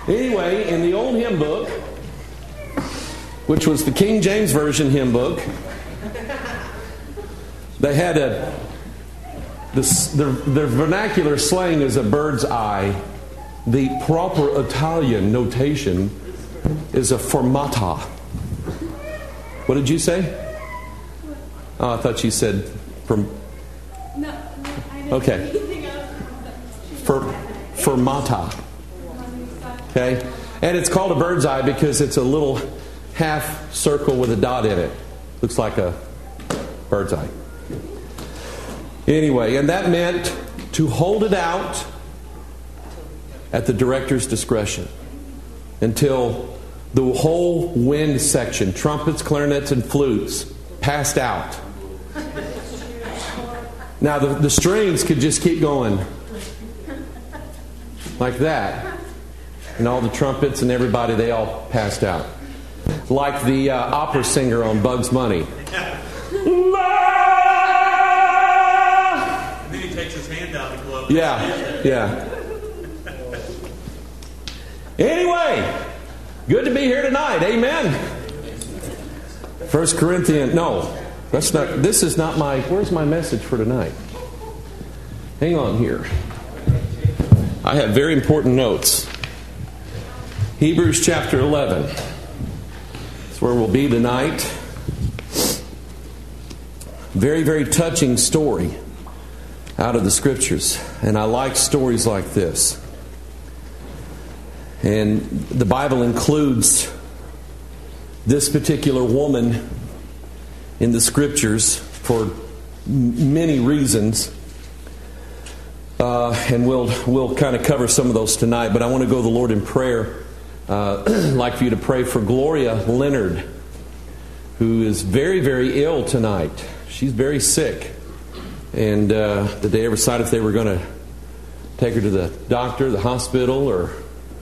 Anyway, in the old hymn book, which was the King James Version hymn book, they had their vernacular slang is a bird's eye. The proper Italian notation is a fermata. What did you say? Oh, I thought you said from. No, I didn't okay. say anything else. Fermata. Okay? And it's called a bird's eye because it's a little half circle with a dot in it. Looks like a bird's eye. Anyway, and that meant to hold it out at the director's discretion until the whole wind section, trumpets, clarinets, and flutes, passed out. Now the strings could just keep going like that. And all the trumpets and everybody, they all passed out. Like the opera singer on Bugs Bunny. And then he takes his hand out of the glove. Yeah. Anyway, good to be here tonight. Amen. 1 Corinthians. No, that's not. This is not my. Where's my message for tonight? Hang on here. I have very important notes. Hebrews chapter 11. That's where we'll be tonight. Very, very touching story out of the Scriptures. And I like stories like this. And the Bible includes this particular woman in the Scriptures for many reasons. And we'll kind of cover some of those tonight. But I want to go to the Lord in prayer. I'd like for you to pray for Gloria Leonard, who is very, very ill tonight. She's very sick. And did they ever decide if they were going to take her to the doctor, the hospital, or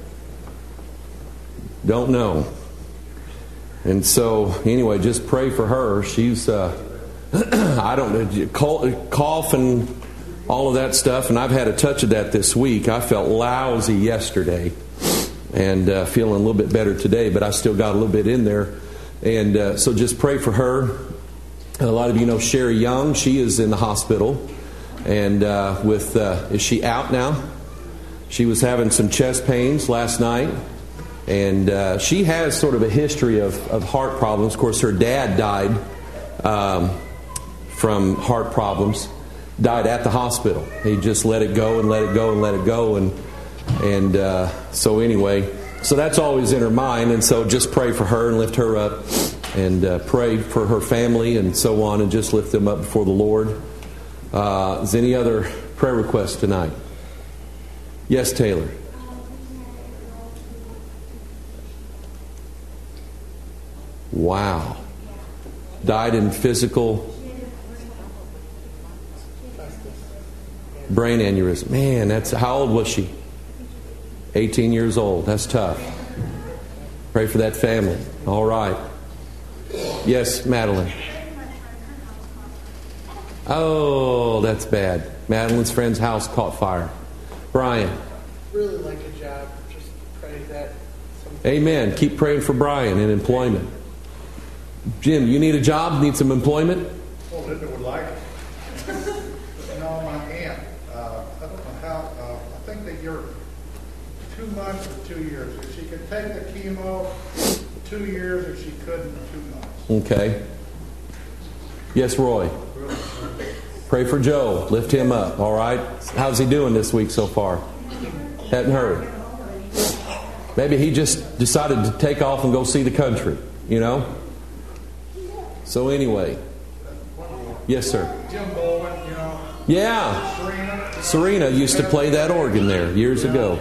don't know. And so, anyway, just pray for her. She's, I don't know, cough and all of that stuff. And I've had a touch of that this week. I felt lousy yesterday and feeling a little bit better today, but I still got a little bit in there. And so just pray for her. A lot of you know Sherry Young. She is in the hospital. And is she out now? She was having some chest pains last night. And she has sort of a history of heart problems. Of course, her dad died from heart problems. Died at the hospital. He just let it go and let it go and let it go. And so anyway, so that's always in her mind. And so just pray for her and lift her up. And pray for her family and so on. And just lift them up before the Lord. Is any other prayer requests tonight? Yes, Taylor. Wow. Died in physical brain aneurysm. Man, that's how old was she? 18 years old. That's tough. Pray for that family. All right. Yes, Madeline. Oh, that's bad. Madeline's friend's house caught fire. Brian. Really like a job. Just pray that. Amen. Keep praying for Brian in employment. Jim, you need a job? Need some employment? Well, Linda would like it. No, my aunt. I don't know how. I think that you're 2 months or 2 years. If she could take the chemo, 2 years. If she couldn't, 2 months. Okay. Yes, Roy. Pray for Joe. Lift him up. All right. How's he doing this week so far? Hadn't heard. Maybe he just decided to take off and go see the country. You know. So anyway. Yes, sir. Jim Bowen, you know. Yeah. Serena used to play that organ there years ago.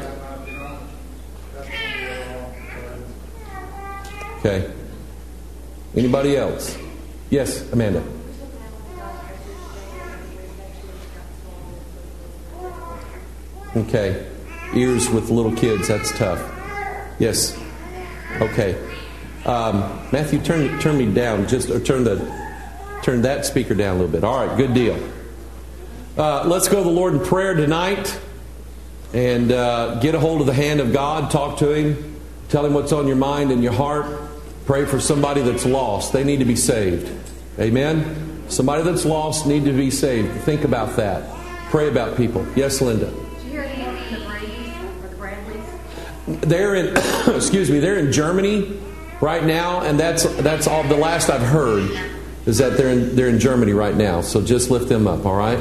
Okay. Anybody else? Yes, Amanda. Okay. Ears with little kids, that's tough. Yes. Okay. Matthew, turn me down, or turn that speaker down a little bit. All right, good deal. Let's go to the Lord in prayer tonight. and get a hold of the hand of God. Talk to Him. Tell Him what's on your mind and your heart. Pray for somebody that's lost. They need to be saved. Amen? Somebody that's lost need to be saved. Think about that. Pray about people. Yes, Linda? Did you hear anything from the Brady's or the Bradleys? They're in, they're in Germany right now, and that's all. The last I've heard is that they're in Germany right now. So just lift them up, all right?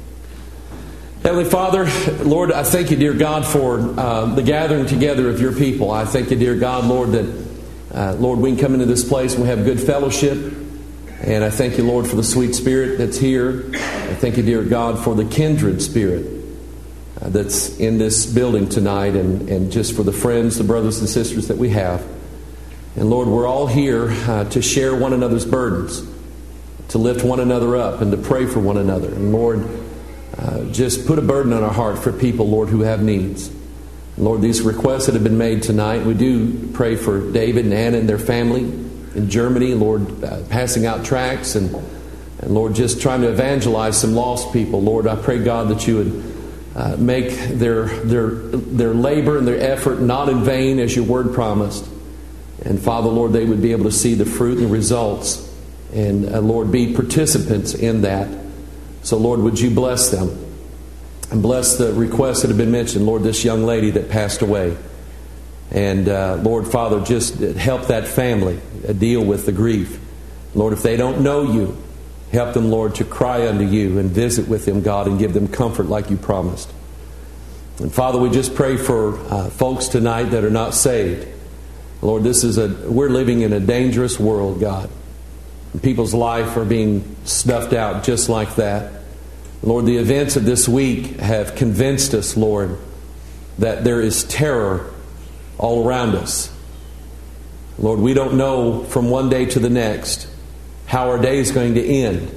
Heavenly Father, Lord, I thank you, dear God, for the gathering together of your people. I thank you, dear God, Lord, that Lord, we can come into this place and we have good fellowship. And I thank you, Lord, for the sweet spirit that's here. I thank you, dear God, for the kindred spirit that's in this building tonight, and just for the friends, the brothers and sisters that we have. And Lord, we're all here to share one another's burdens, to lift one another up, and to pray for one another. And Lord, just put a burden on our heart for people, Lord, who have needs. And Lord, these requests that have been made tonight, we do pray for David and Anna and their family in Germany, Lord, passing out tracts and Lord, just trying to evangelize some lost people. Lord, I pray, God, that you would make their labor and their effort not in vain, as your word promised. And Father, Lord, they would be able to see the fruit and the results, and Lord, be participants in that. So Lord, would you bless them and bless the requests that have been mentioned. Lord, this young lady that passed away. And Lord, Father, just help that family deal with the grief. Lord, if they don't know you, help them, Lord, to cry unto you and visit with them, God, and give them comfort like you promised. And Father, we just pray for folks tonight that are not saved. Lord, we're living in a dangerous world, God. And people's life are being snuffed out just like that. Lord, the events of this week have convinced us, Lord, that there is terror all around us. Lord, we don't know from one day to the next how our day is going to end.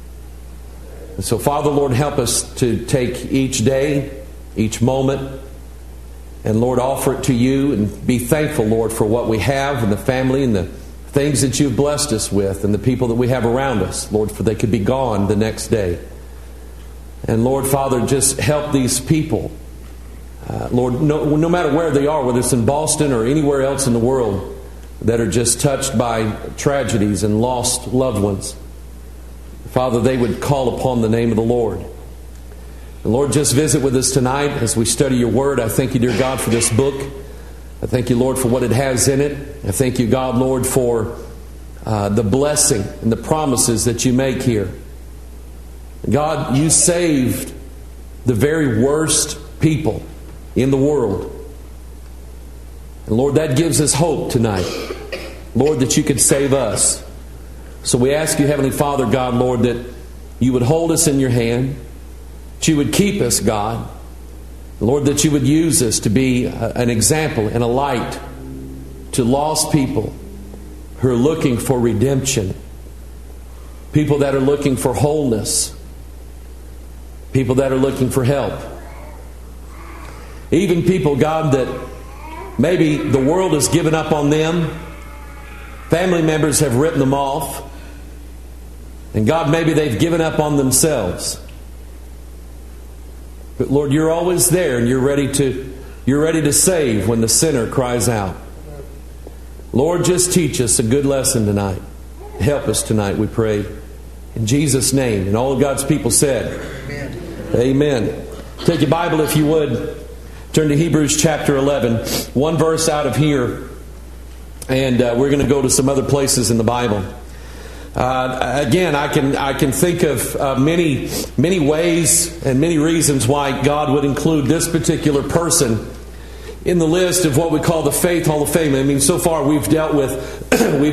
And so, Father, Lord, help us to take each day, each moment, and Lord, offer it to you and be thankful, Lord, for what we have and the family and the things that you've blessed us with and the people that we have around us, Lord, for they could be gone the next day. And Lord, Father, just help these people. Lord, no matter where they are, whether it's in Boston or anywhere else in the world, that are just touched by tragedies and lost loved ones. Father, they would call upon the name of the Lord. And Lord, just visit with us tonight as we study your word. I thank you, dear God, for this book. I thank you, Lord, for what it has in it. I thank you, God, Lord, for the blessing and the promises that you make here. God, you saved the very worst people in the world. And Lord, that gives us hope tonight. Lord, that you could save us. So we ask you, Heavenly Father, God, Lord, that you would hold us in your hand, that you would keep us, God. Lord, that you would use us to be an example and a light to lost people who are looking for redemption, people that are looking for wholeness, people that are looking for help. Even people, God, that maybe the world has given up on them. Family members have written them off. And God, maybe they've given up on themselves. But Lord, you're always there, and you're ready to save when the sinner cries out. Lord, just teach us a good lesson tonight. Help us tonight, we pray. In Jesus' name. And all of God's people said, Amen. Amen. Take your Bible, if you would. Turn to Hebrews chapter 11. One verse out of here. And we're going to go to some other places in the Bible. Again, I can think of many ways and many reasons why God would include this particular person in the list of what we call the Faith Hall of Fame. I mean, so far we've dealt with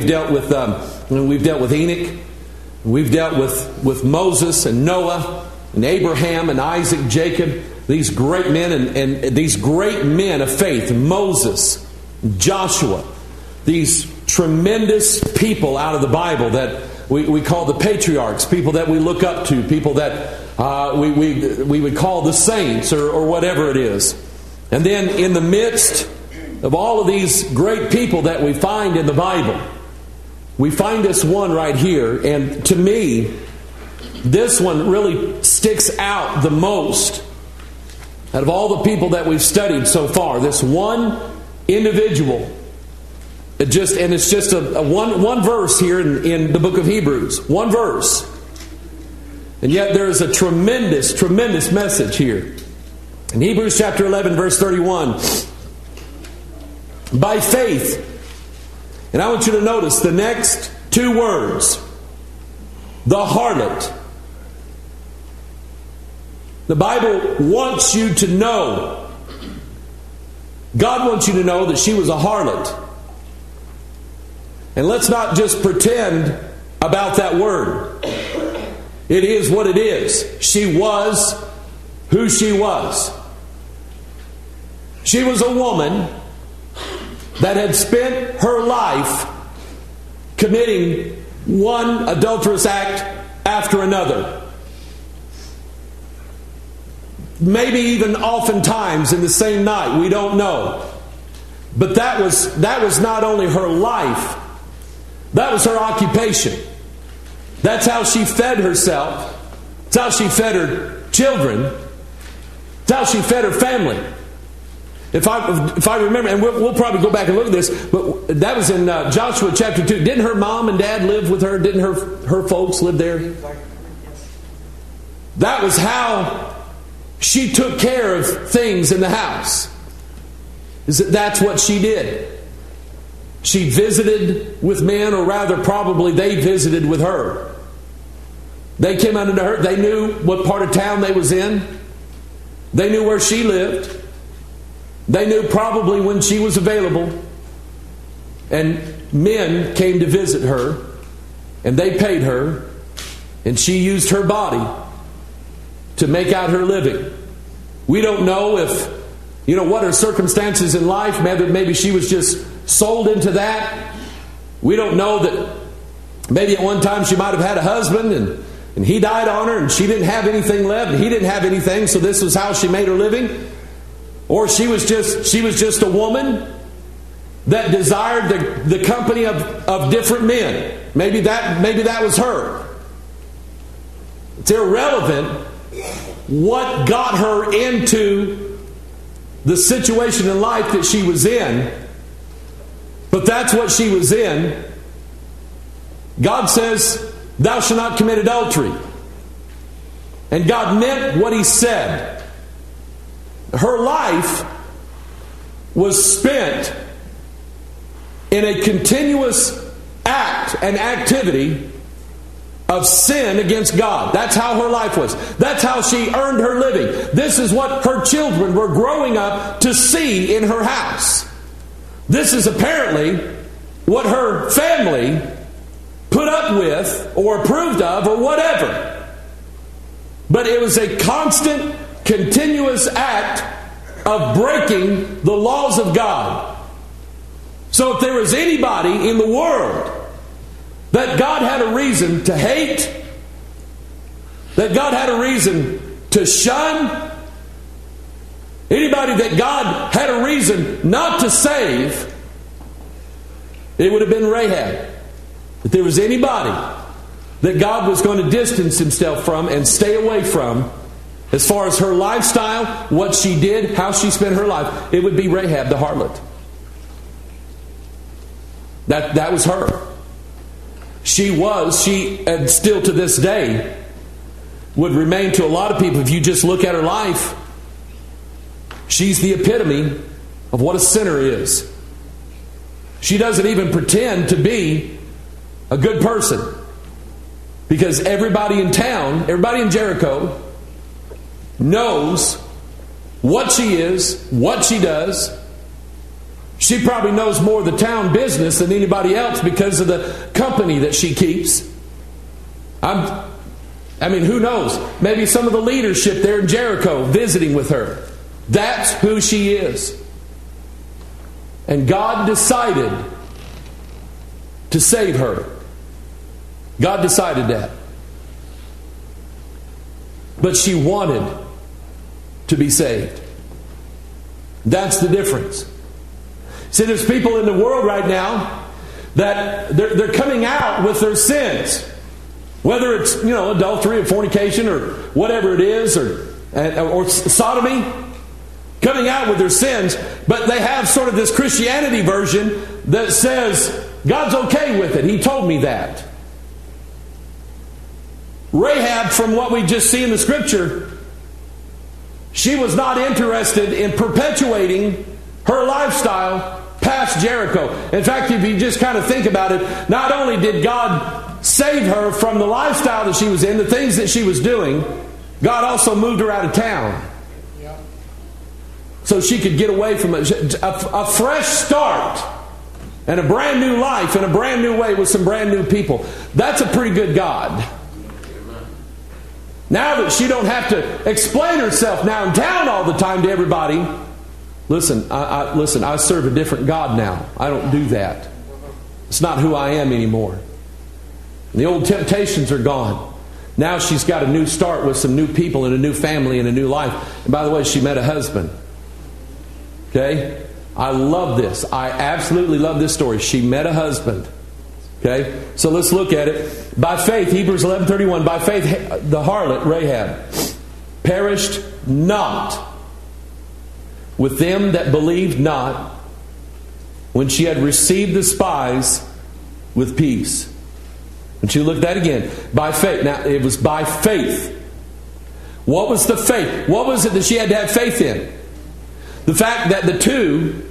Enoch, we've dealt with Moses and Noah and Abraham and Isaac, Jacob. These great men and these great men of faith, Moses, Joshua, these tremendous people out of the Bible that we call the patriarchs, people that we look up to, people that we would call the saints or whatever it is. And then in the midst of all of these great people that we find in the Bible, we find this one right here. And to me, this one really sticks out the most Out of all the people that we've studied so far, this one individual, it's just a one verse here in the book of Hebrews. One verse. And yet there is a tremendous, tremendous message here. In Hebrews chapter 11, verse 31, by faith, and I want you to notice the next two words, the harlot. The Bible wants you to know, God wants you to know that she was a harlot. And let's not just pretend about that word. It is what it is. She was who she was. She was a woman that had spent her life committing one adulterous act after another. Maybe even oftentimes in the same night. We don't know. But that was not only her life. That was her occupation. That's how she fed herself. That's how she fed her children. That's how she fed her family. If I remember, and we'll probably go back and look at this, but that was in Joshua chapter 2. Didn't her mom and dad live with her? Didn't her folks live there? That was how she took care of things in the house. That's what she did. She visited with men, or rather probably they visited with her. They came under her. They knew what part of town they was in. They knew where she lived. They knew probably when she was available. And men came to visit her, and they paid her, and she used her body to make out her living. We don't know what her circumstances in life. Maybe she was just sold into that. We don't know that maybe at one time she might have had a husband and he died on her and she didn't have anything left and he didn't have anything, so this was how she made her living. Or she was just a woman that desired the company of different men. Maybe that was her. It's irrelevant what got her into the situation in life that she was in, but that's what she was in. God says, "Thou shalt not commit adultery." And God meant what He said. Her life was spent in a continuous act and activity of sin against God. That's how her life was. That's how she earned her living. This is what her children were growing up to see in her house. This is apparently what her family put up with or approved of or whatever. But it was a constant, continuous act of breaking the laws of God. So if there was anybody in the world that God had a reason to hate, that God had a reason to shun, anybody that God had a reason not to save, it would have been Rahab. If there was anybody that God was going to distance Himself from and stay away from, as far as her lifestyle, what she did, how she spent her life, it would be Rahab the harlot. That was her. She, and still to this day, would remain to a lot of people, if you just look at her life, she's the epitome of what a sinner is. She doesn't even pretend to be a good person, because everybody in town, everybody in Jericho, knows what she is, what she does. She probably knows more of the town business than anybody else because of the company that she keeps. Who knows? Maybe some of the leadership there in Jericho visiting with her. That's who she is. And God decided to save her. God decided that. But she wanted to be saved. That's the difference. See, there's people in the world right now that they're coming out with their sins. Whether it's, adultery or fornication or whatever it is, or sodomy. coming out with their sins, but they have sort of this Christianity version that says, God's okay with it. He told me that. Rahab, from what we just see in the Scripture, she was not interested in perpetuating her lifestyle past Jericho. In fact, if you just kind of think about it, not only did God save her from the lifestyle that she was in, the things that she was doing, God also moved her out of town. So she could get away from it. A fresh start and a brand new life in a brand new way with some brand new people. That's a pretty good God. Now that she don't have to explain herself now in town all the time to everybody. Listen, I serve a different God now. I don't do that. It's not who I am anymore. The old temptations are gone. Now she's got a new start with some new people and a new family and a new life. And by the way, she met a husband. Okay? I love this. I absolutely love this story. She met a husband. Okay? So let's look at it. By faith, Hebrews 11:31, by faith, the harlot, Rahab, perished not with them that believed not when she had received the spies with peace. And you look at that again. By faith. Now, it was by faith. What was the faith? What was it that she had to have faith in? The fact that the two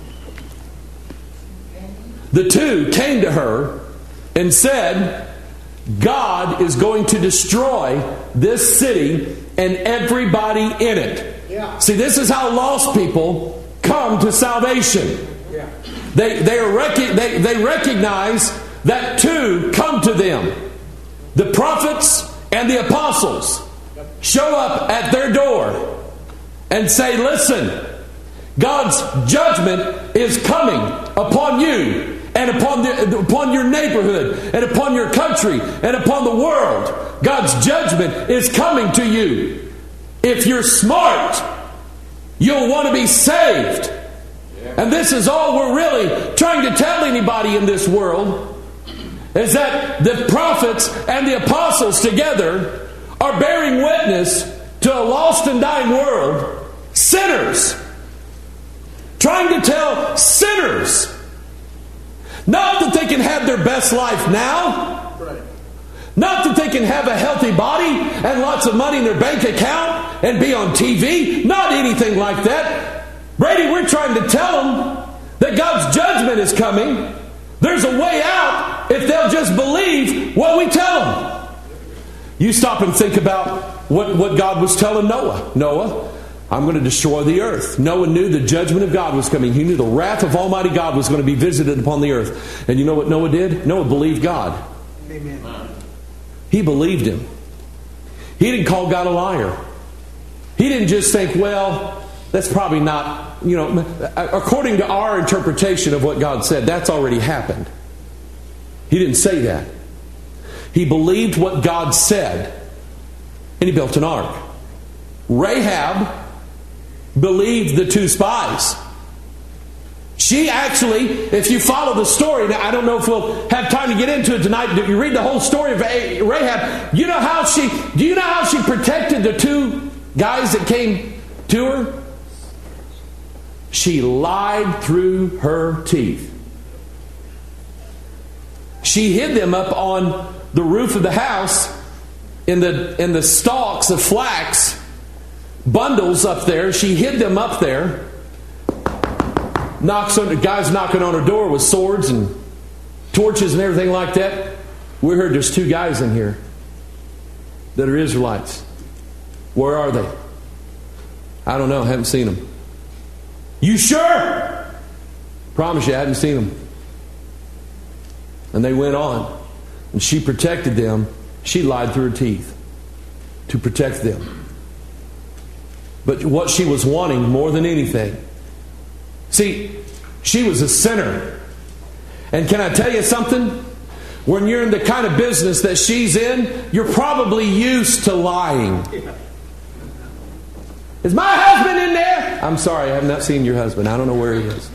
came to her and said, God is going to destroy this city and everybody in it. Yeah. See, this is how lost people come to salvation. Yeah. They recognize that two come to them. The prophets and the apostles show up at their door and say, listen, God's judgment is coming upon you and upon your neighborhood and upon your country and upon the world. God's judgment is coming to you. If you're smart, you'll want to be saved. And this is all we're really trying to tell anybody in this world, is that the prophets and the apostles together are bearing witness to a lost and dying world. Sinners. Trying to tell sinners. Not that they can have their best life now. Not that they can have a healthy body and lots of money in their bank account and be on TV. Not anything like that. Brady, we're trying to tell them that God's judgment is coming. There's a way out if they'll just believe what we tell them. You stop and think about what God was telling Noah. Noah, I'm going to destroy the earth. Noah knew the judgment of God was coming. He knew the wrath of Almighty God was going to be visited upon the earth. And you know what Noah did? Noah believed God. Amen. He believed Him. He didn't call God a liar. He didn't just think, well, that's probably not, according to our interpretation of what God said, that's already happened. He didn't say that. He believed what God said, and he built an ark. Rahab believed the two spies. She actually, if you follow the story, now I don't know if we'll have time to get into it tonight. If you read the whole story of Rahab, do you know how she protected the two guys that came to her? She lied through her teeth. She hid them up on the roof of the house in the stalks of flax, bundles up there. She hid them up there. Guys knocking on her door with swords and torches and everything like that. We heard there's two guys in here that are Israelites. Where are they? I don't know. Haven't seen them. You sure? Promise you, I hadn't seen them. And they went on. And she protected them. She lied through her teeth to protect them. But what she was wanting more than anything, see, she was a sinner. And can I tell you something? When you're in the kind of business that she's in, you're probably used to lying. Is my husband in there? I'm sorry, I have not seen your husband. I don't know where he is.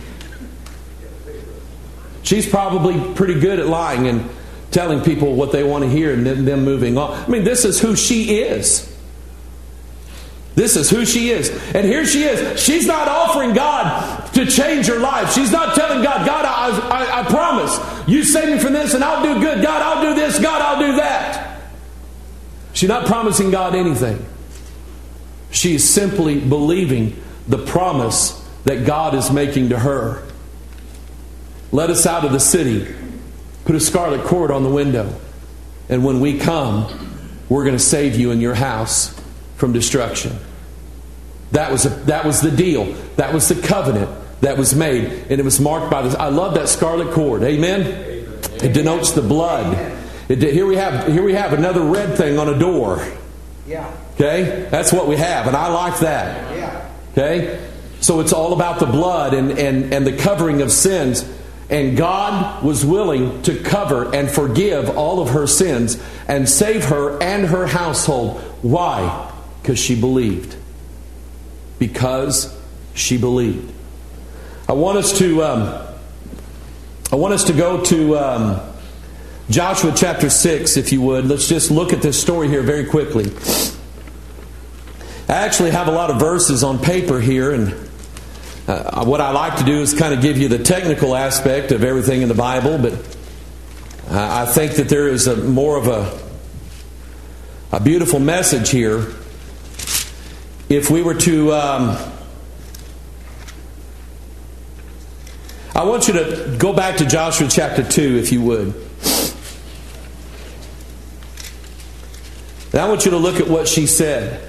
She's probably pretty good at lying and telling people what they want to hear and then them moving on. I mean, this is who she is. This is who she is. And here she is. She's not offering God to change her life. She's not telling God, God, I promise, you save me from this and I'll do good. God, I'll do this. God, I'll do that. She's not promising God anything. She's simply believing the promise that God is making to her. Let us out of the city. Put a scarlet cord on the window. And when we come, we're going to save you and your house from destruction. That was the deal. That was the covenant that was made. And it was marked by this. I love that scarlet cord. Amen? It denotes the blood. Here we have another red thing on a door. Yeah. Okay? That's what we have. And I like that. Yeah. Okay? So it's all about the blood and the covering of sins. And God was willing to cover and forgive all of her sins and save her and her household. Why? Because she believed. Because she believed. I want us to go to Joshua chapter 6, if you would. Let's just look at this story here very quickly. I actually have a lot of verses on paper here, and what I like to do is kind of give you the technical aspect of everything in the Bible, but I think that there is more of a beautiful message here. If we were to... I want you to go back to Joshua chapter 2, if you would. And I want you to look at what she said.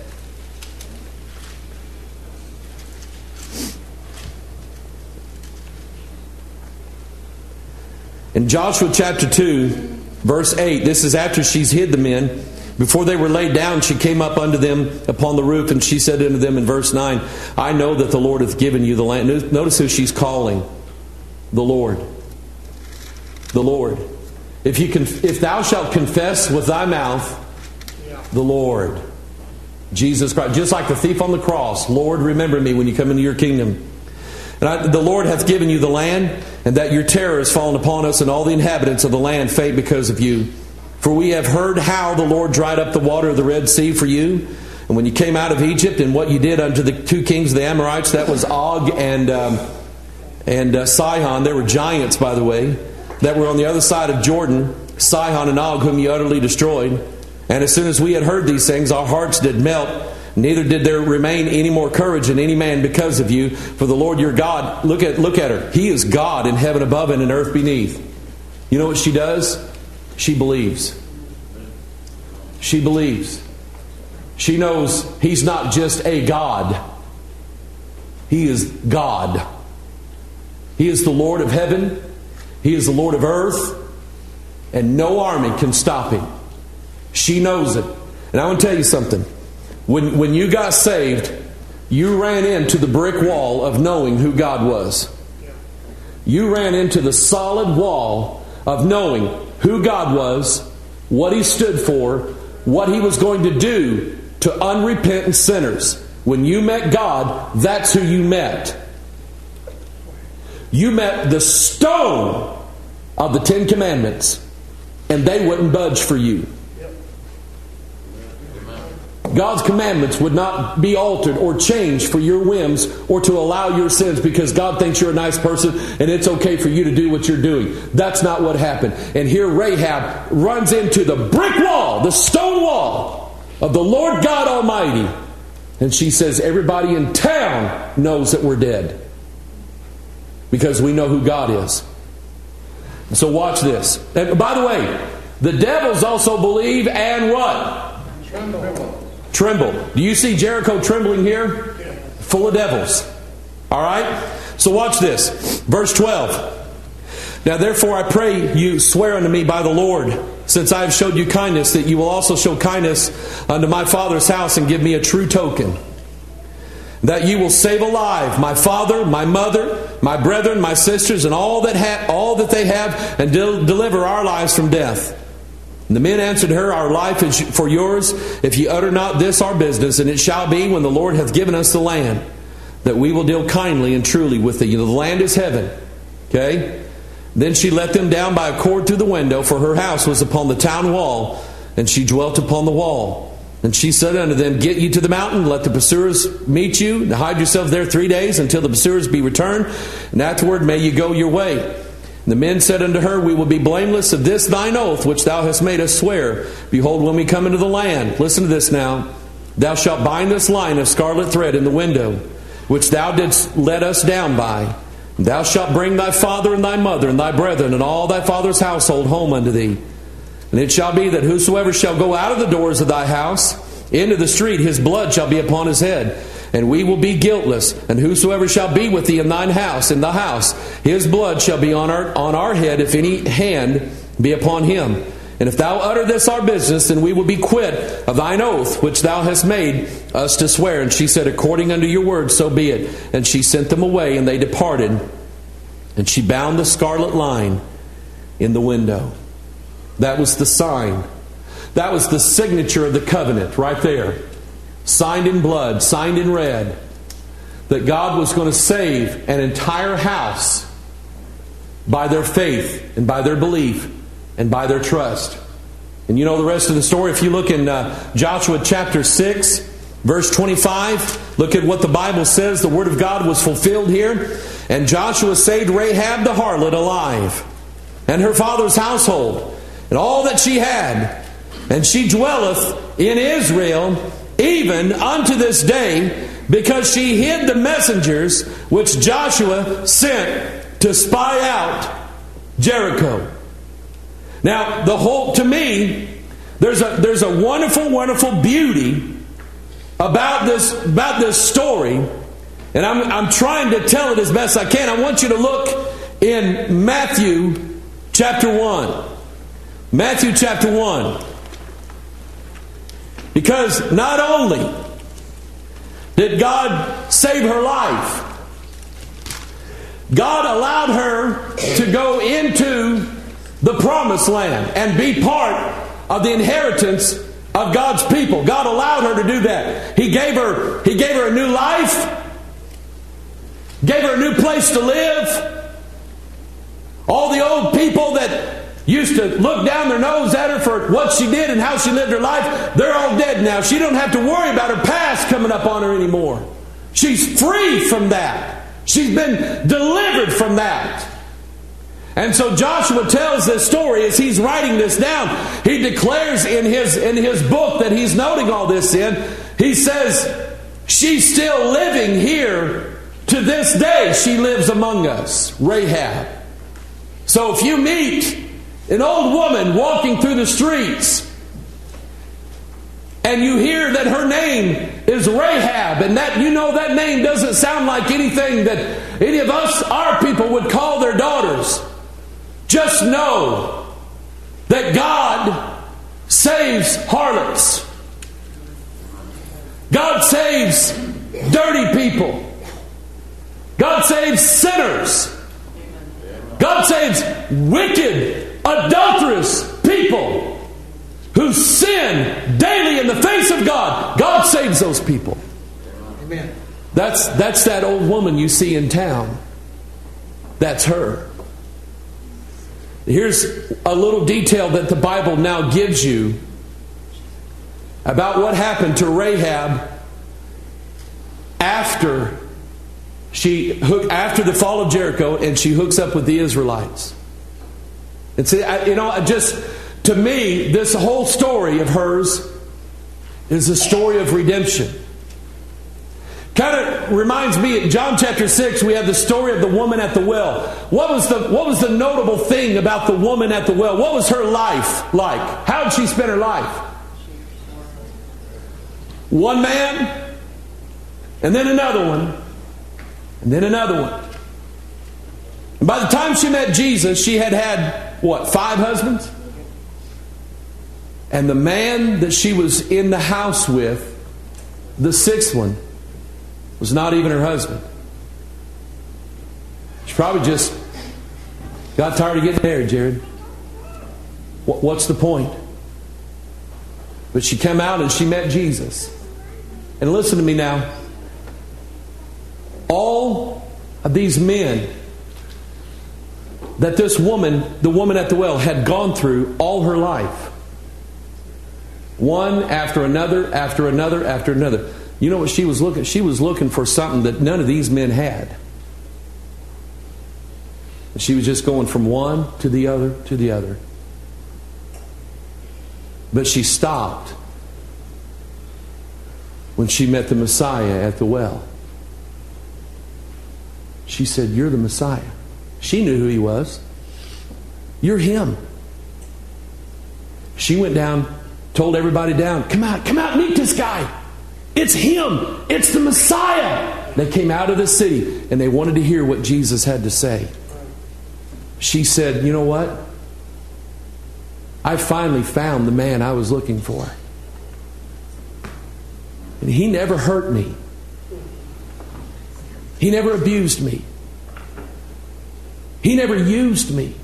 In Joshua chapter 2, verse 8, this is after she's hid the men. Before they were laid down, she came up unto them upon the roof, and she said unto them in verse 9, I know that the Lord hath given you the land. Notice who she's calling. The Lord. The Lord. If thou shalt confess with thy mouth, the Lord. Jesus Christ. Just like the thief on the cross. Lord, remember me when you come into your kingdom. And the Lord hath given you the land, and that your terror is fallen upon us, and all the inhabitants of the land faint because of you. For we have heard how the Lord dried up the water of the Red Sea for you, and when you came out of Egypt, and what you did unto the two kings of the Amorites, that was Og and Sihon. They were giants, by the way, that were on the other side of Jordan, Sihon and Og, whom you utterly destroyed. And as soon as we had heard these things, our hearts did melt. Neither did there remain any more courage in any man because of you. For the Lord your God, look at her. He is God in heaven above and in earth beneath. You know what she does? She believes. She believes. She knows He's not just a God. He is God. He is the Lord of heaven. He is the Lord of earth. And no army can stop Him. She knows it. And I want to tell you something. When you got saved, you ran into the brick wall of knowing who God was. You ran into the solid wall of knowing who God was, what He stood for, what He was going to do to unrepentant sinners. When you met God, that's who you met. You met the stone of the Ten Commandments, and they wouldn't budge for you. God's commandments would not be altered or changed for your whims or to allow your sins because God thinks you're a nice person and it's okay for you to do what you're doing. That's not what happened. And here Rahab runs into the brick wall, the stone wall of the Lord God Almighty. And she says, everybody in town knows that we're dead because we know who God is. So watch this. And by the way, the devils also believe and what? Tremble. Do you see Jericho trembling here? Full of devils. Alright? So watch this. Verse 12. Now therefore I pray you swear unto me by the Lord, since I have showed you kindness, that you will also show kindness unto my father's house and give me a true token. That you will save alive my father, my mother, my brethren, my sisters, and all that they have, and deliver our lives from death. And the men answered her, our life is for yours, if ye utter not this our business. And it shall be, when the Lord hath given us the land, that we will deal kindly and truly with thee. You know, the land is heaven. Okay? Then she let them down by a cord through the window, for her house was upon the town wall, and she dwelt upon the wall. And she said unto them, Get ye to the mountain, let the pursuers meet you, and hide yourselves there 3 days until the pursuers be returned, and afterward may ye go your way. And the men said unto her, We will be blameless of this thine oath, which thou hast made us swear. Behold, when we come into the land, listen to this now, thou shalt bind this line of scarlet thread in the window, which thou didst let us down by. And thou shalt bring thy father and thy mother and thy brethren and all thy father's household home unto thee. And it shall be that whosoever shall go out of the doors of thy house into the street, his blood shall be upon his head. And we will be guiltless. And whosoever shall be with thee in thine house, in the house, his blood shall be on our head, if any hand be upon him. And if thou utter this our business, then we will be quit of thine oath, which thou hast made us to swear. And she said, According unto your word, so be it. And she sent them away, and they departed. And she bound the scarlet line in the window. That was the sign. That was the signature of the covenant right there. Signed in blood, signed in red. That God was going to save an entire house by their faith and by their belief and by their trust. And you know the rest of the story. If you look in Joshua chapter 6, verse 25, look at what the Bible says. The Word of God was fulfilled here. And Joshua saved Rahab the harlot alive, and her father's household, and all that she had. And she dwelleth in Israel even unto this day, because she hid the messengers which Joshua sent to spy out Jericho. Now, to me, there's a wonderful, wonderful beauty about this story, and I'm trying to tell it as best I can. I want you to look in Matthew chapter 1. Matthew chapter 1. Because not only did God save her life, God allowed her to go into the promised land and be part of the inheritance of God's people. God allowed her to do that. He gave her a new life, gave her a new place to live. All the old people that used to look down their nose at her for what she did and how she lived her life, they're all dead now. She don't have to worry about her past coming up on her anymore. She's free from that. She's been delivered from that. And so Joshua tells this story as he's writing this down. He declares in his book that he's noting all this in. He says, she's still living here to this day. She lives among us, Rahab. So if you meet an old woman walking through the streets, and you hear that her name is Rahab, and that you know that name doesn't sound like anything that any of us, our people, would call their daughters, just know that God saves harlots. God saves dirty people. God saves sinners. God saves wicked, adulterous people who sin daily in the face of God. God saves those people. Amen. That's that old woman you see in town. That's her. Here's a little detail that the Bible now gives you about what happened to Rahab after the fall of Jericho, and she hooks up with the Israelites. And see, to me, this whole story of hers is a story of redemption. Kind of reminds me, in John chapter 6, we have the story of the woman at the well. What was the notable thing about the woman at the well? What was her life like? How did she spend her life? One man, and then another one, and then another one. And by the time she met Jesus, she had what, 5 husbands? And the man that she was in the house with, the 6th one, was not even her husband. She probably just got tired of getting married, Jared. What's the point? But she came out and she met Jesus. And listen to me now. All of these men that this woman, the woman at the well, had gone through all her life, One after another, after another, after another. You know what she was looking? She was looking for something that none of these men had. She was just going from one to the other to the other. But she stopped when she met the Messiah at the well. She said, "You're the Messiah." She knew who He was. "You're Him." She went down, told everybody down, come out, meet this guy. It's Him. It's the Messiah. They came out of the city and they wanted to hear what Jesus had to say. She said, "You know what? I finally found the man I was looking for. And he never hurt me. He never abused me. He never used me.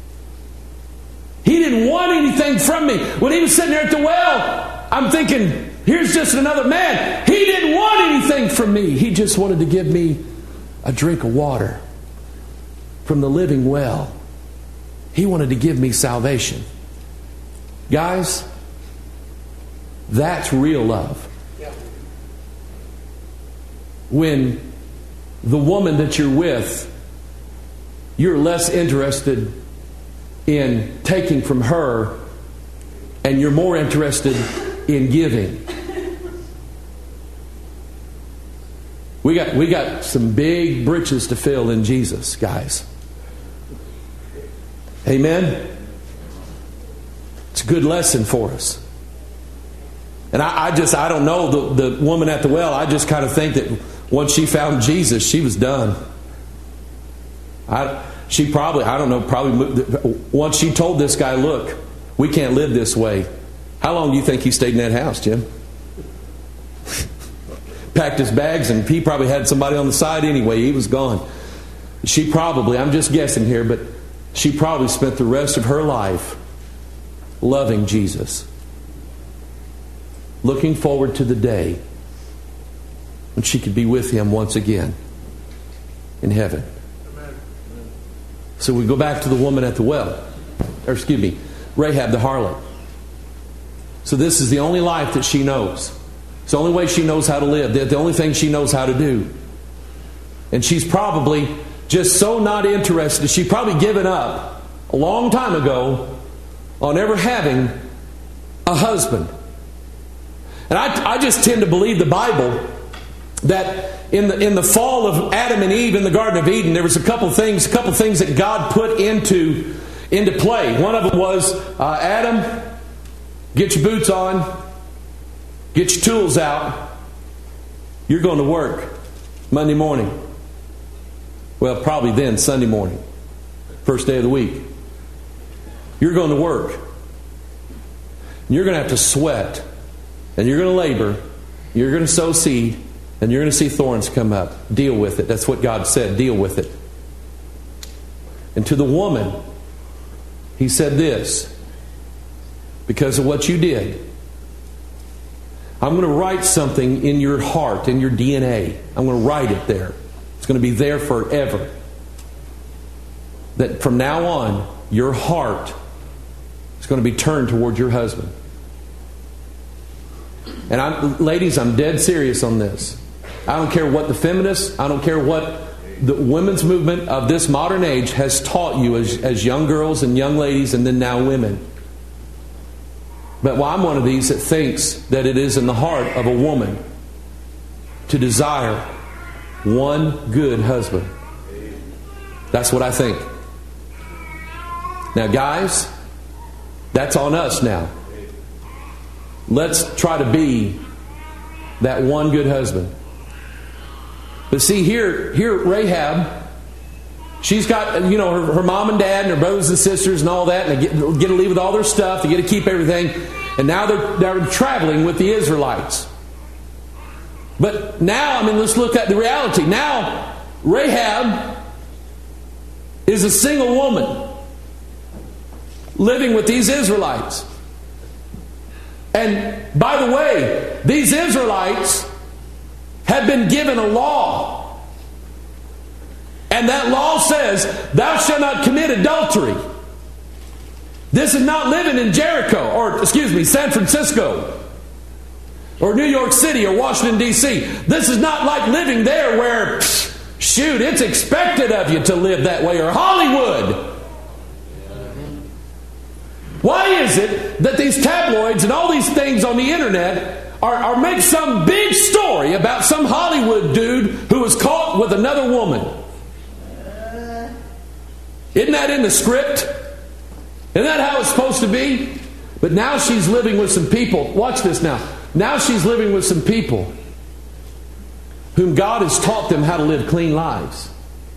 He didn't want anything from me." When he was sitting there at the well, I'm thinking, here's just another man. He didn't want anything from me. He just wanted to give me a drink of water from the living well. He wanted to give me salvation. Guys, that's real love. When the woman that you're with, you're less interested in taking from her and you're more interested in giving. We got some big britches to fill in Jesus, guys. Amen? It's a good lesson for us. And I don't know the woman at the well. I just kind of think that once she found Jesus, she was done. Probably once she told this guy, "Look, we can't live this way." How long do you think he stayed in that house, Jim? Packed his bags, and he probably had somebody on the side anyway. He was gone. She probably, I'm just guessing here, but she probably spent the rest of her life loving Jesus. Looking forward to the day when she could be with Him once again in heaven. Amen. So we go back to the woman at the well. Rahab the harlot. So this is the only life that she knows. It's the only way she knows how to live. The only thing she knows how to do. And she's probably just so not interested. She's probably given up a long time ago on ever having a husband. And I just tend to believe the Bible that in the fall of Adam and Eve in the Garden of Eden, there was a couple things that God put into play. One of them was, Adam, get your boots on, get your tools out. You're going to work Monday morning. Well, probably then Sunday morning, first day of the week. You're going to work. You're going to have to sweat. And you're going to labor. You're going to sow seed. And you're going to see thorns come up. Deal with it. That's what God said. Deal with it. And to the woman, He said this: because of what you did, I'm going to write something in your heart, in your DNA. I'm going to write it there. It's going to be there forever. That from now on, your heart is going to be turned toward your husband. And ladies, I'm dead serious on this. I don't care what the feminists, I don't care what the women's movement of this modern age has taught you as young girls and young ladies and then now women. But I'm one of these that thinks that it is in the heart of a woman to desire one good husband. That's what I think. Now, guys, that's on us now. Let's try to be that one good husband. But see, here Rahab, she's got, her mom and dad and her brothers and sisters and all that, and they get to leave with all their stuff, they get to keep everything, and now they're traveling with the Israelites. But now, let's look at the reality. Now, Rahab is a single woman living with these Israelites. And by the way, these Israelites have been given a law. And that law says, thou shalt not commit adultery. This is not living in Jericho, or San Francisco, or New York City, or Washington, D.C. This is not like living there where, shoot, it's expected of you to live that way, or Hollywood. Why is it that these tabloids and all these things on the internet are make some big story about some Hollywood dude who was caught with another woman? Isn't that in the script? Isn't that how it's supposed to be? But now she's living with some people. Watch this now. Now she's living with some people whom God has taught them how to live clean lives.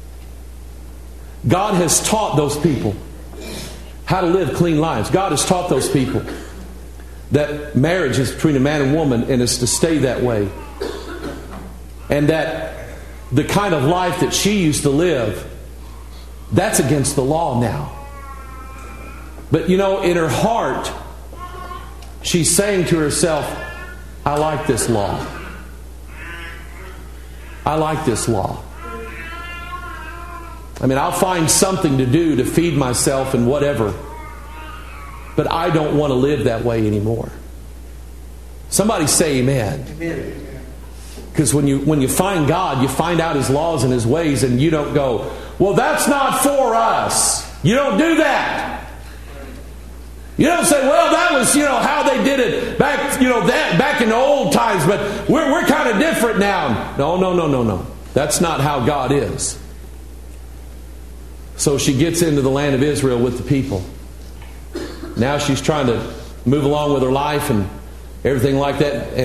God has taught those people how to live clean lives. God has taught those people that marriage is between a man and woman and is to stay that way. And that the kind of life that she used to live, that's against the law now. But you know, in her heart, she's saying to herself, I like this law. I like this law. I mean, I'll find something to do to feed myself and whatever. But I don't want to live that way anymore. Somebody say amen. Because when you find God, you find out His laws and His ways, and you don't go, well, that's not for us. You don't do that. You don't say, well, that was, how they did it back, back in the old times, but we're kind of different now. No. That's not how God is. So she gets into the land of Israel with the people. Now she's trying to move along with her life and everything like that.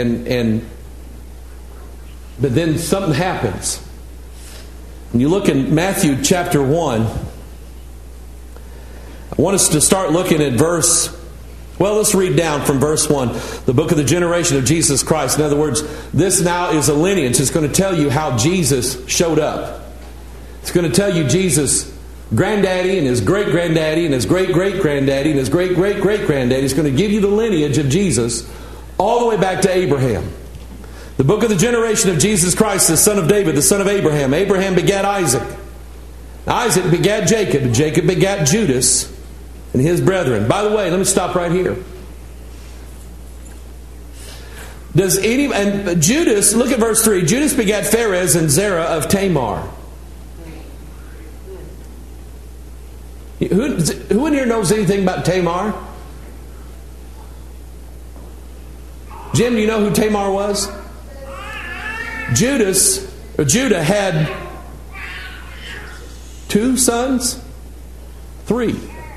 But then something happens. When you look in Matthew chapter 1, I want us to start looking at let's read down from verse 1. The book of the generation of Jesus Christ. In other words, this now is a lineage. It's going to tell you how Jesus showed up. It's going to tell you Jesus' granddaddy and his great-granddaddy and his great-great-granddaddy and his great-great-great-granddaddy. It's going to give you the lineage of Jesus all the way back to Abraham. The book of the generation of Jesus Christ, the son of David, the son of Abraham. Abraham begat Isaac. Isaac begat Jacob. Jacob begat Judas and his brethren. By the way, let me stop right here. Judas, look at verse 3. Judas begat Pharez and Zerah of Tamar. Who in here knows anything about Tamar? Jim, do you know who Tamar was? Judah had 2 sons? 3.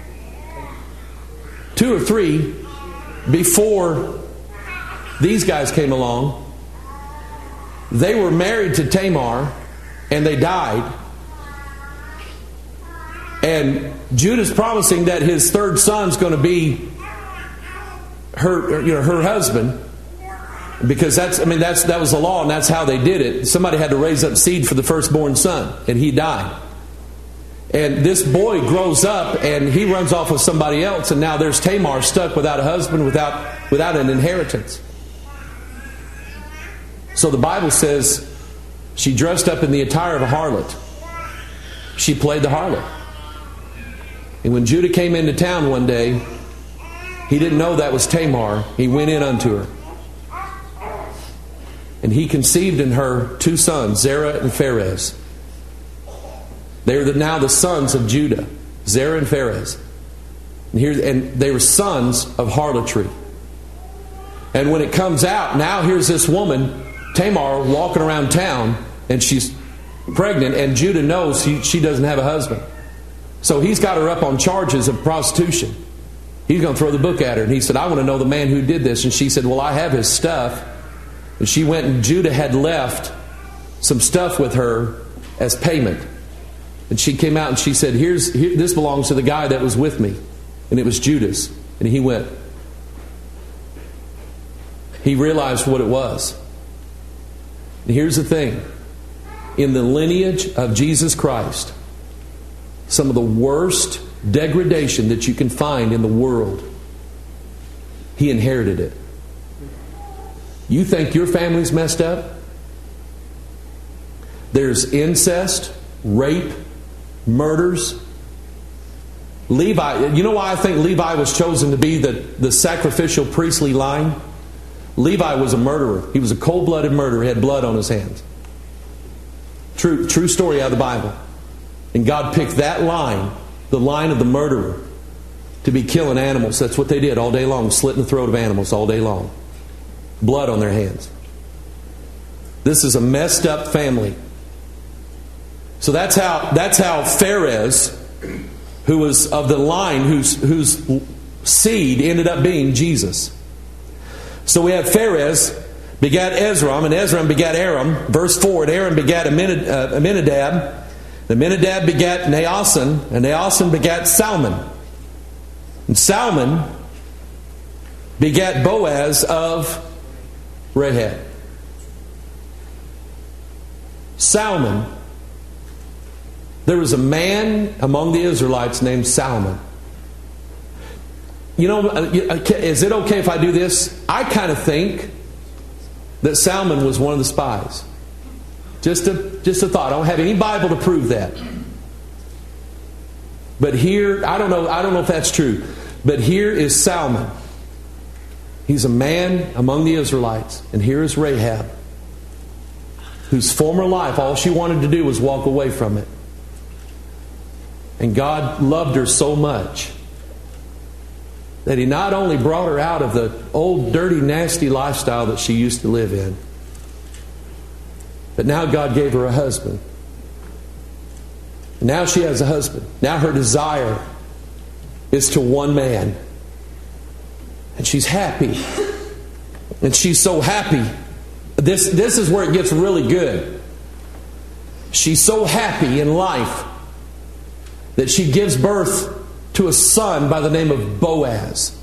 2 or 3 before these guys came along. They were married to Tamar and they died. And Judah's promising that his 3rd son's going to be her husband, because that was the law and that's how they did it. Somebody had to raise up seed for the firstborn son, and he died. And this boy grows up and he runs off with somebody else, and now there's Tamar stuck without a husband, without an inheritance. So the Bible says she dressed up in the attire of a harlot. She played the harlot. And when Judah came into town one day, he didn't know that was Tamar. He went in unto her. And he conceived in her 2 sons, Zerah and Pharez. They are now the sons of Judah, Zerah and Pharez. And they were sons of harlotry. And when it comes out, now here's this woman, Tamar, walking around town, and she's pregnant, and Judah knows she doesn't have a husband. So he's got her up on charges of prostitution. He's going to throw the book at her. And he said, I want to know the man who did this. And she said, well, I have his stuff. And she went, and Judah had left some stuff with her as payment. And she came out and she said, this belongs to the guy that was with me. And it was Judas. And he went. He realized what it was. And here's the thing. In the lineage of Jesus Christ, some of the worst degradation that you can find in the world, he inherited it. You think your family's messed up? There's incest, rape, murders, Levi, you know why I think Levi was chosen to be the sacrificial priestly line? Levi was a murderer. He was a cold-blooded murderer. He had blood on his hands. True story out of the Bible. And God picked that line, the line of the murderer, to be killing animals. That's what they did all day long, slitting the throat of animals all day long. Blood on their hands. This is a messed up family. So that's how Phares, who was of the line whose seed ended up being Jesus. So we have Phares begat Ezram, and Ezram begat Aram. Verse 4, and Aram begat Aminadab. And Aminadab begat Naason, and Naason begat Salmon. And Salmon begat Boaz of Rahab. Salmon. There was a man among the Israelites named Salmon. You know, is it okay if I do this? I kind of think that Salmon was one of the spies. Just a thought. I don't have any Bible to prove that. But here, I don't know if that's true. But here is Salmon. He's a man among the Israelites. And here is Rahab, whose former life, all she wanted to do was walk away from it. And God loved her so much that He not only brought her out of the old, dirty, nasty lifestyle that she used to live in, but now God gave her a husband. And now she has a husband. Now her desire is to one man. And she's happy. And she's so happy. This is where it gets really good. She's so happy in life that she gives birth to a son by the name of Boaz.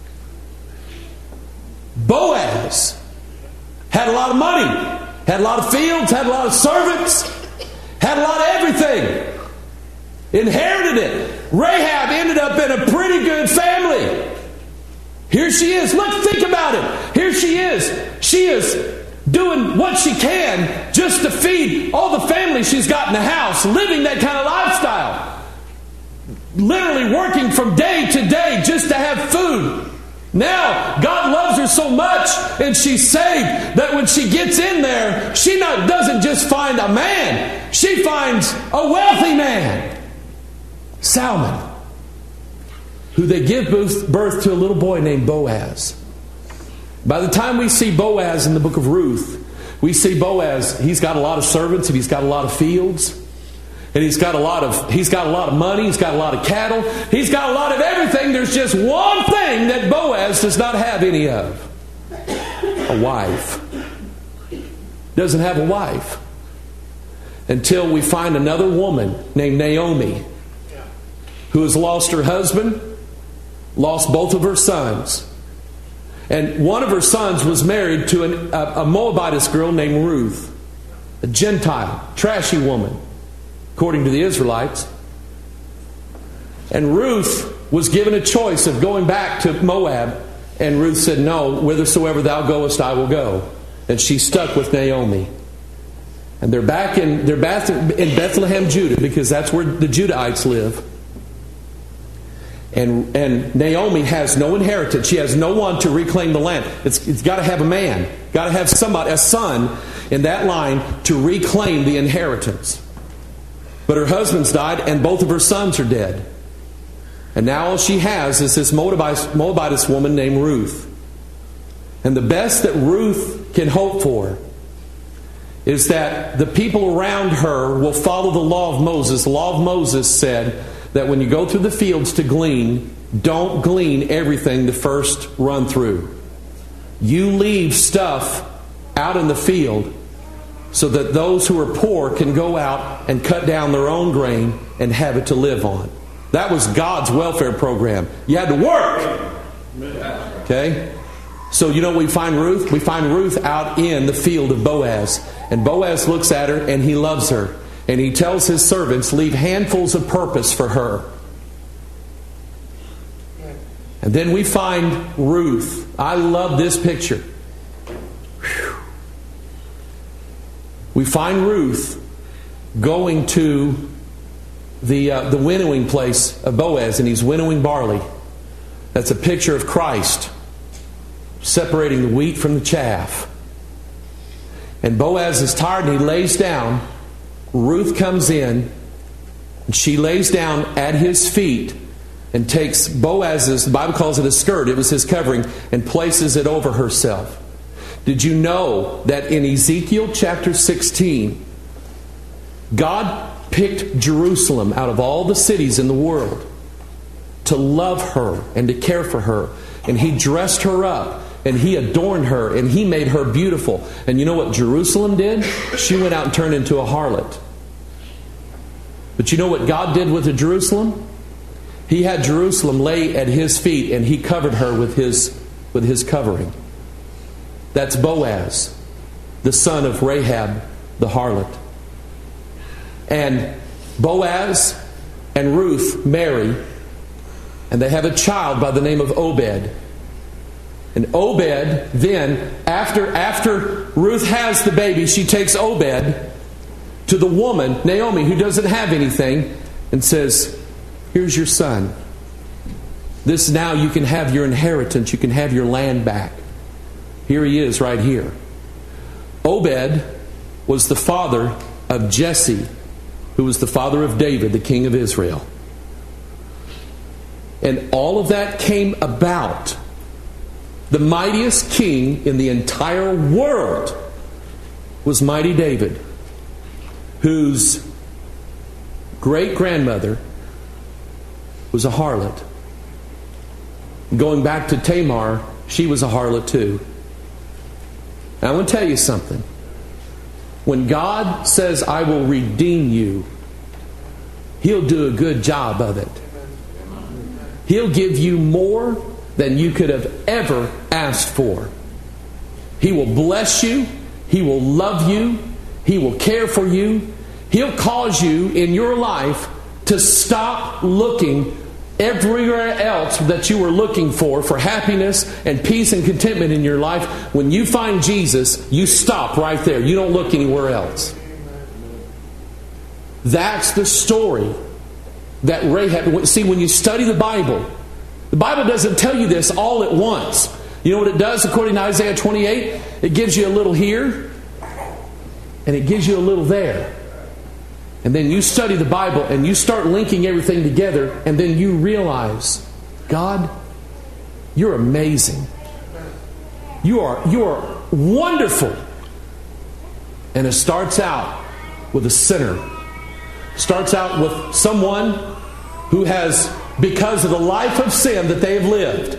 Boaz had a lot of money, had a lot of fields, had a lot of servants, had a lot of everything. Inherited it. Rahab ended up in a pretty good family. Here she is. Look, think about it. Here she is. She is doing what she can just to feed all the family she's got in the house, living that kind of lifestyle. Literally working from day to day just to have food. Now, God loves her so much and she's saved that when she gets in there, she doesn't just find a man. She finds a wealthy man. Salmon. Who they give birth to a little boy named Boaz. By the time we see Boaz in the book of Ruth, we see Boaz, he's got a lot of servants and he's got a lot of fields. And he's got a lot of money, he's got a lot of cattle, he's got a lot of everything. There's just one thing that Boaz does not have any of. A wife. Doesn't have a wife. Until we find another woman named Naomi, who has lost her husband, lost both of her sons. And one of her sons was married to a Moabitess girl named Ruth. A Gentile, trashy woman, according to the Israelites. And Ruth was given a choice of going back to Moab. And Ruth said, no, whithersoever thou goest, I will go. And she stuck with Naomi. And they're back in Bethlehem, Judah, because that's where the Judahites live. And Naomi has no inheritance. She has no one to reclaim the land. It's got to have a man. Got to have somebody, a son in that line to reclaim the inheritance. But her husband's died and both of her sons are dead. And now all she has is this Moabitess woman named Ruth. And the best that Ruth can hope for is that the people around her will follow the law of Moses. The law of Moses said that when you go through the fields to glean, don't glean everything the first run through. You leave stuff out in the field so that those who are poor can go out and cut down their own grain and have it to live on. That was God's welfare program. You had to work. Okay? So you know what we find Ruth? We find Ruth out in the field of Boaz. And Boaz looks at her and he loves her. And he tells his servants, leave handfuls of purpose for her. And then we find Ruth. I love this picture. Whew. We find Ruth going to the winnowing place of Boaz, and he's winnowing barley. That's a picture of Christ separating the wheat from the chaff. And Boaz is tired and he lays down. Ruth comes in and she lays down at his feet and takes Boaz's, the Bible calls it a skirt, it was his covering, and places it over herself. Did you know that in Ezekiel chapter 16, God picked Jerusalem out of all the cities in the world to love her and to care for her. And He dressed her up and He adorned her and He made her beautiful. And you know what Jerusalem did? She went out and turned into a harlot. But you know what God did with the Jerusalem? He had Jerusalem lay at His feet and He covered her with his covering. That's Boaz, the son of Rahab the harlot. And Boaz and Ruth marry, and they have a child by the name of Obed. And Obed then, after Ruth has the baby, she takes Obed to the woman, Naomi, who doesn't have anything, and says, here's your son. This now you can have your inheritance, you can have your land back. Here he is right here. Obed was the father of Jesse, who was the father of David, the king of Israel. And all of that came about. The mightiest king in the entire world was mighty David, whose great-grandmother was a harlot. Going back to Tamar, she was a harlot too. And I want to tell you something. When God says, I will redeem you, He'll do a good job of it. He'll give you more than you could have ever asked for. He will bless you. He will love you. He will care for you. He'll cause you in your life to stop looking everywhere else that you were looking for happiness and peace and contentment in your life. When you find Jesus, you stop right there. You don't look anywhere else. That's the story that Rahab... See, when you study the Bible doesn't tell you this all at once. You know what it does according to Isaiah 28? It gives you a little here, and it gives you a little there. And then you study the Bible and you start linking everything together, and then you realize, God, you're amazing. You are wonderful. And it starts out with a sinner. Starts out with someone who has, because of the life of sin that they have lived,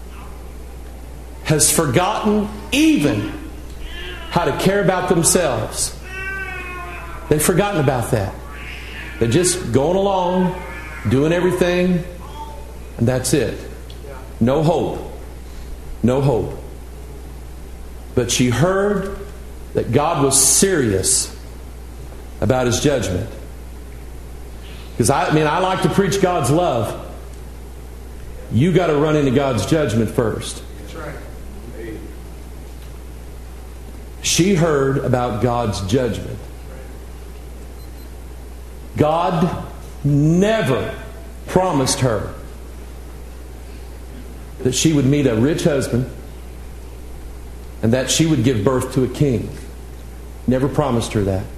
has forgotten even how to care about themselves. They've forgotten about that. They're just going along, doing everything, and that's it. No hope. No hope. But she heard that God was serious about His judgment. Because I like to preach God's love. You got to run into God's judgment first. That's right. She heard about God's judgment. God never promised her that she would meet a rich husband and that she would give birth to a king. Never promised her that.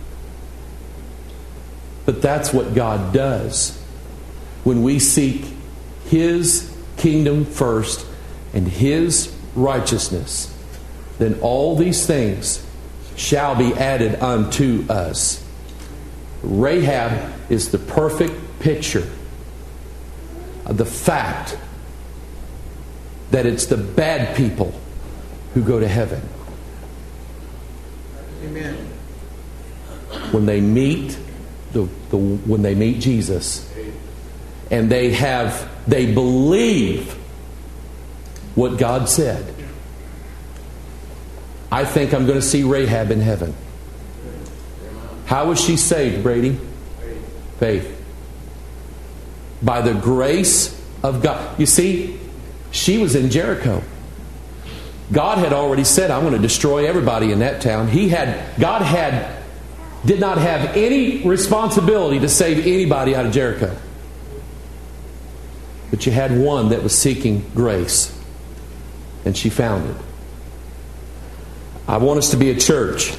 But that's what God does. When we seek His kingdom first and His righteousness, then all these things shall be added unto us. Rahab is the perfect picture of the fact that it's the bad people who go to heaven. Amen. When they meet when they meet Jesus, and they believe what God said. I think I'm going to see Rahab in heaven. How was she saved, Brady? Faith. By the grace of God. You see, she was in Jericho. God had already said, I'm going to destroy everybody in that town. God had did not have any responsibility to save anybody out of Jericho. But you had one that was seeking grace, and she found it. I want us to be a church.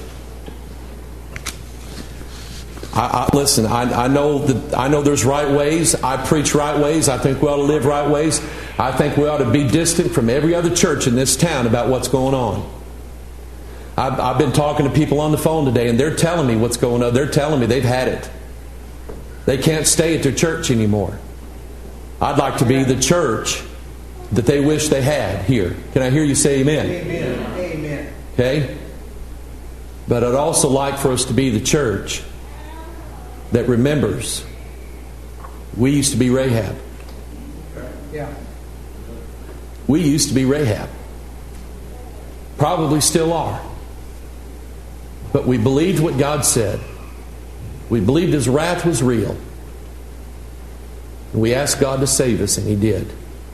Listen, I know there's right ways. I preach right ways. I think we ought to live right ways. I think we ought to be distant from every other church in this town about what's going on. I've been talking to people on the phone today, and they're telling me what's going on. They're telling me they've had it. They can't stay at their church anymore. I'd like to be the church that they wish they had here. Can I hear you say amen? Amen. Amen. Okay? But I'd also like for us to be the church that remembers we used to be Rahab. Yeah. We used to be Rahab. Probably still are. But we believed what God said. We believed His wrath was real. And we asked God to save us, and He did.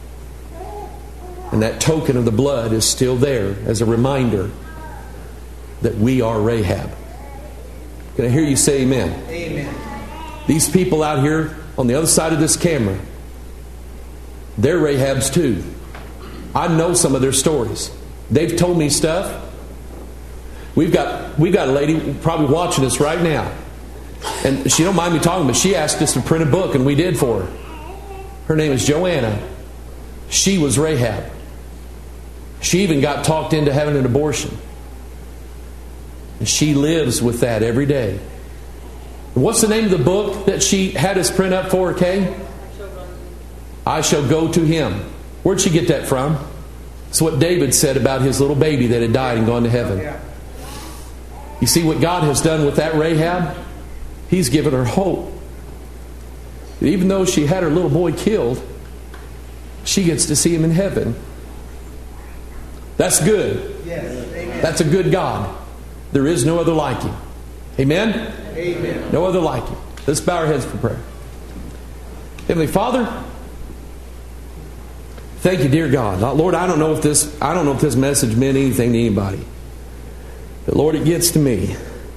And that token of the blood is still there as a reminder that we are Rahab. Can I hear you say amen? Amen. These people out here on the other side of this camera, they're Rahabs too. I know some of their stories. They've told me stuff. We've got a lady probably watching us right now, and she don't mind me talking, but she asked us to print a book, and we did for her. Her name is Joanna. She was Rahab. She even got talked into having an abortion. And she lives with that every day. What's the name of the book that she had us print up for her, Kay? I Shall Go to Him. Where'd she get that from? It's what David said about his little baby that had died and gone to heaven. You see what God has done with that Rahab? He's given her hope. Even though she had her little boy killed, she gets to see him in heaven. That's good. Yes. Amen. That's a good God. There is no other like Him. Amen? Amen. No other like Him. Let's bow our heads for prayer. Heavenly Father, thank you, dear God. Lord, I don't know if this message meant anything to anybody. But Lord, it gets to me.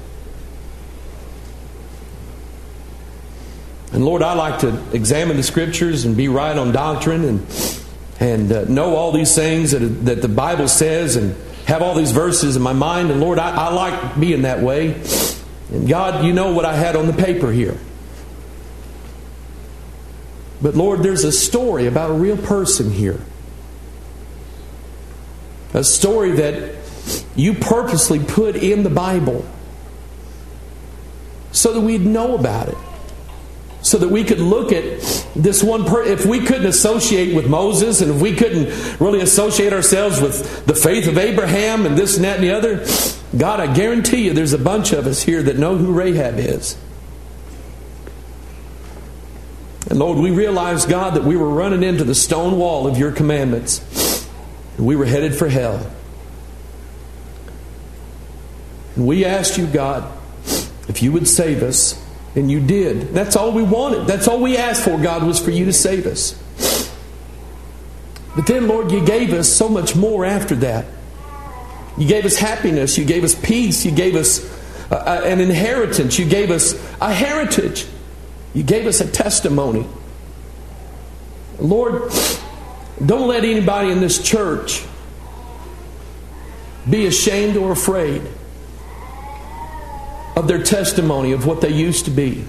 And Lord, I like to examine the Scriptures and be right on doctrine and know all these things that the Bible says and have all these verses in my mind. And Lord, I like being that way. And God, you know what I had on the paper here. But Lord, there's a story about a real person here. A story that you purposely put in the Bible so that we'd know about it. So that we could look at this one person. If we couldn't associate with Moses, and if we couldn't really associate ourselves with the faith of Abraham and this and that and the other, God, I guarantee you there's a bunch of us here that know who Rahab is. And Lord, we realized, God, that we were running into the stone wall of your commandments. And we were headed for hell. And we asked you, God, if you would save us. And you did. That's all we wanted. That's all we asked for, God, was for you to save us. But then, Lord, you gave us so much more after that. You gave us happiness. You gave us peace. You gave us an inheritance. You gave us a heritage. You gave us a testimony. Lord, don't let anybody in this church be ashamed or afraid of their testimony of what they used to be.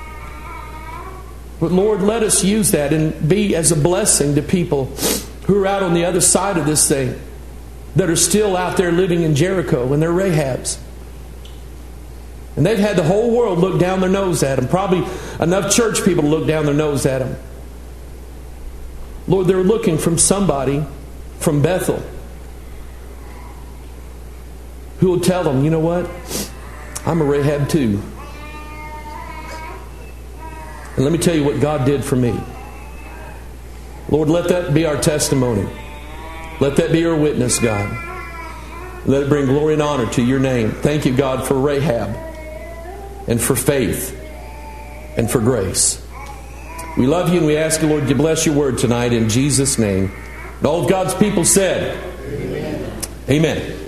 But Lord, let us use that and be as a blessing to people who are out on the other side of this thing, that are still out there living in Jericho, and they're Rahabs. And they've had the whole world look down their nose at them. Probably enough church people to look down their nose at them. Lord, they're looking from somebody from Bethel who will tell them, you know what? I'm a Rahab too. And let me tell you what God did for me. Lord, let that be our testimony. Let that be our witness, God. Let it bring glory and honor to your name. Thank you, God, for Rahab and for faith and for grace. We love you and we ask you, Lord, to bless your word tonight in Jesus' name. And all of God's people said, Amen. Amen.